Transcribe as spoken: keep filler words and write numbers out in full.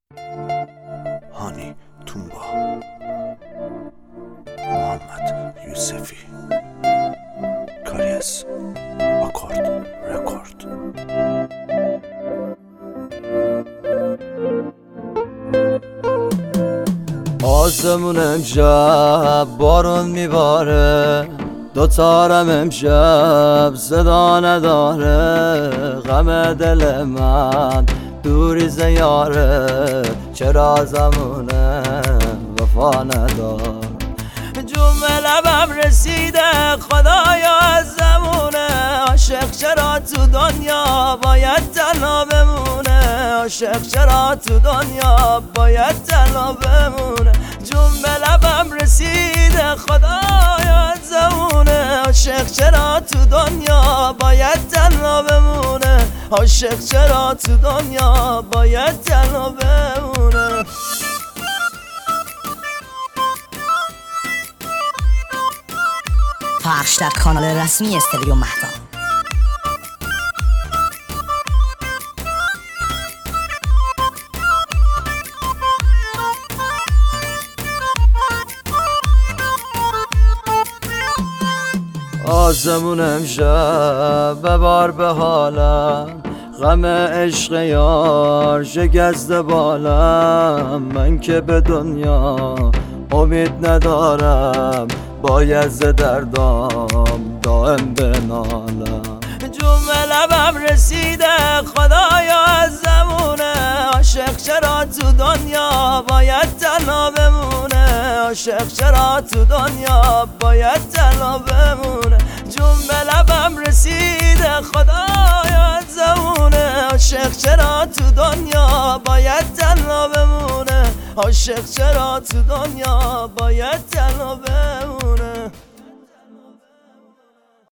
هانی تومبا، محمد یوسفی، کاریس آکورد رکورد. آسمون امشب بارون میباره، دوتارم امشب صدا نداره. غم دل من دوری زیاره، چرا زمونه وفا ندار. جون به لبم رسیده خدایا از زمونه، عاشق چرا تو دنیا باید تنها بمونه. عاشق چرا تو دنیا باید تنها بمونه. جون به لبم رسیده خدایا از زمونه، عاشق چرا تو دنیا باید تنها بمونه. عاشق چرا تو دنیا باید تنها بمونه. پخش در کانال رسمی استودیو مهتاب. آسمون امشب ببار به حالم، غم عشق یار شکسته بالم. من که به دنیا امید ندارم، باید ز دردام دائم بنالم. جون به لبم رسیده خدایا از زمونه، عاشق چرا تو دنیا باید تنها بمونه. عاشق چرا تو دنیا باید تنها بمونه. جون به لبم رسیده خدایا از زمونه، عاشق چرا تو دنیا باید تنها بمونه. عاشق چرا تو دنیا باید تنها بمونه.